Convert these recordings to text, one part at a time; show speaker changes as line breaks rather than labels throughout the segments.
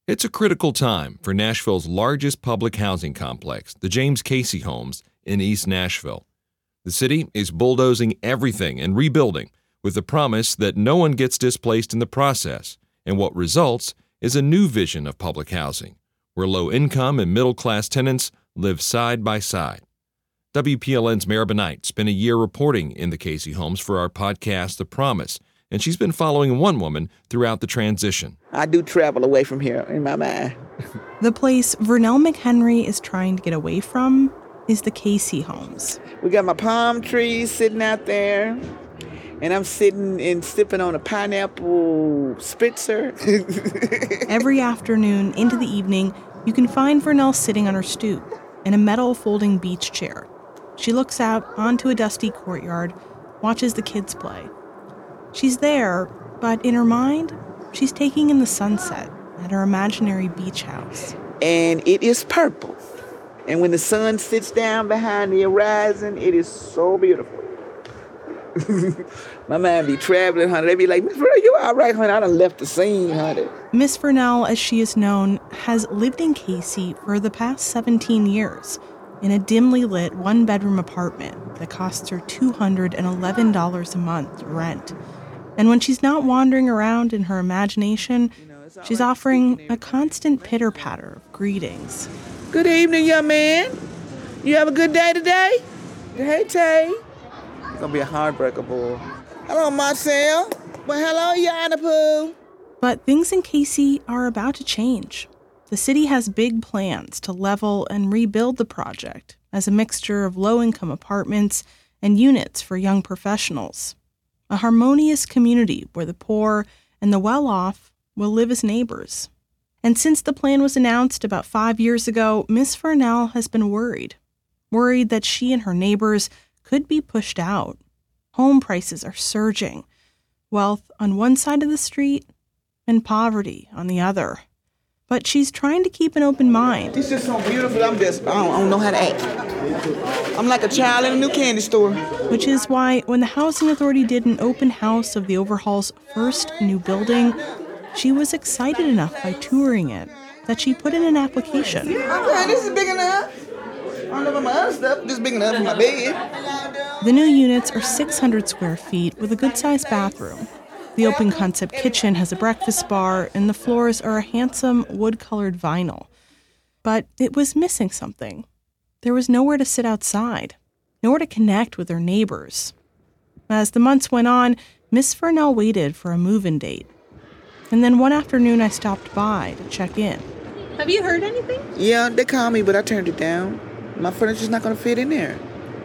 It's a critical time for Nashville's largest public housing complex, the James Casey Homes in East Nashville. The city is bulldozing everything and rebuilding with the promise that no one gets displaced in the process, and what results is a new vision of public housing, where low-income and middle-class tenants live side by side. WPLN's Mara Benight spent a year reporting in the Casey Homes for our podcast, The Promise, and she's been following one woman throughout the transition.
I do travel away from here in my mind.
The place Vernell McHenry is trying to get away from is the Casey Homes.
We got my palm trees sitting out there, and I'm sitting and sipping on a pineapple spritzer.
Every afternoon into the evening, you can find Vernell sitting on her stoop in a metal folding beach chair. She looks out onto a dusty courtyard, watches the kids play. She's there, but in her mind, she's taking in the sunset at her imaginary beach house.
And it is purple. And when the sun sits down behind the horizon, it is so beautiful. My mind be traveling, honey. They be like, Miss Vernell, you all right, honey? I done left the scene, honey.
Miss Vernell, as she is known, has lived in Casey for the past 17 years in a dimly lit one-bedroom apartment that costs her $211 a month rent. And when she's not wandering around in her imagination, she's offering a constant pitter-patter of greetings.
Good evening, young man. You have a good day today? Hey, Tay. It's gonna be a heartbreaker, boy. Hello, Marcel. Well, hello, Yana.
But things in Casey are about to change. The city has big plans to level and rebuild the project as a mixture of low-income apartments and units for young professionals. A harmonious community where the poor and the well-off will live as neighbors. And since the plan was announced about 5 years ago, Miss Vernell has been worried that she and her neighbors could be pushed out. Home prices are surging, wealth on one side of the street and poverty on the other. But she's trying to keep an open mind.
It's just so beautiful. I don't know how to act. I'm like a child in a new candy store.
Which is why when the Housing Authority did an open house of the Overhall's first new building, she was excited enough by touring it that she put in an application.
Okay, this is big enough. I don't know about my other stuff. This is big enough for my bed.
The new units are 600 square feet with a good-sized bathroom. The open concept kitchen has a breakfast bar, and the floors are a handsome wood-colored vinyl. But it was missing something. There was nowhere to sit outside, nowhere to connect with her neighbors. As the months went on, Miss Vernell waited for a move-in date. And then one afternoon I stopped by to check in.
Have you heard anything?
Yeah, they called me, but I turned it down. My furniture's not going to fit in there.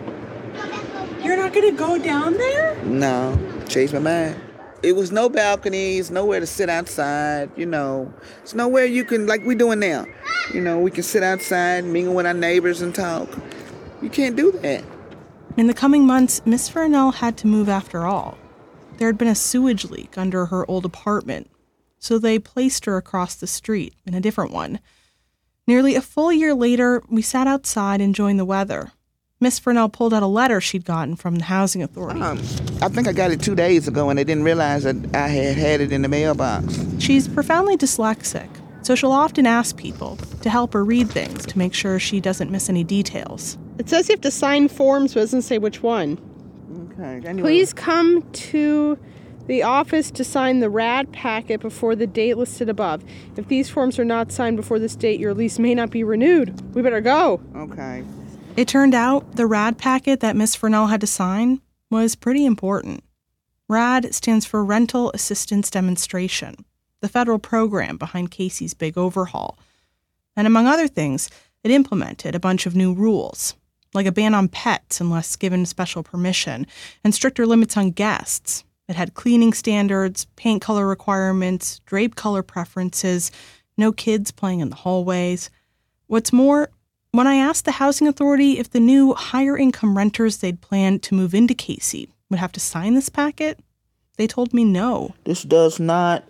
You're not going to go down there?
No, changed my mind. It was no balconies, nowhere to sit outside, It's nowhere you can, like we doing now. We can sit outside, mingle with our neighbors and talk. You can't do that.
In the coming months, Miss Vernell had to move after all. There had been a sewage leak under her old apartment, so they placed her across the street in a different one. Nearly a full year later, we sat outside enjoying the weather. Miss Vernell pulled out a letter she'd gotten from the Housing Authority.
I think I got it 2 days ago, and I didn't realize that I had it in the mailbox.
She's profoundly dyslexic, so she'll often ask people to help her read things to make sure she doesn't miss any details.
It says you have to sign forms, but it doesn't say which one.
Okay. Anyway.
Please come to the office to sign the RAD packet before the date listed above. If these forms are not signed before this date, your lease may not be renewed. We better go.
Okay.
It turned out the RAD packet that Miss Vernell had to sign was pretty important. RAD stands for Rental Assistance Demonstration, the federal program behind Casey's big overhaul. And among other things, it implemented a bunch of new rules, like a ban on pets unless given special permission, and stricter limits on guests. It had cleaning standards, paint color requirements, drape color preferences, no kids playing in the hallways. What's more, when I asked the Housing Authority if the new higher-income renters they'd planned to move into Casey would have to sign this packet, they told me no.
This does not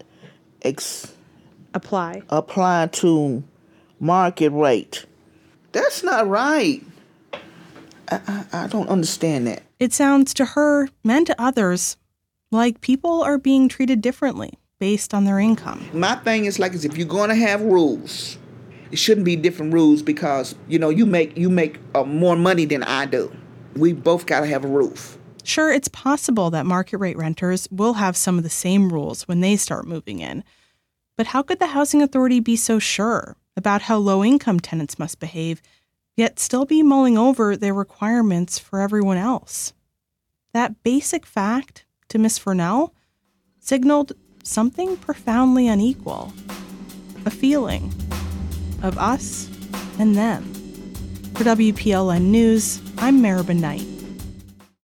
apply
to market rate. That's not right. I don't understand that.
It sounds to her and to others like people are being treated differently based on their income.
My thing is if you're going to have rules, it shouldn't be different rules because, you make more money than I do. We both got to have a roof.
Sure, it's possible that market rate renters will have some of the same rules when they start moving in. But how could the Housing Authority be so sure about how low-income tenants must behave, yet still be mulling over their requirements for everyone else? That basic fact, to Ms. Furnell, signaled something profoundly unequal. A feeling of us and them. For WPLN News, I'm Maribel Knight.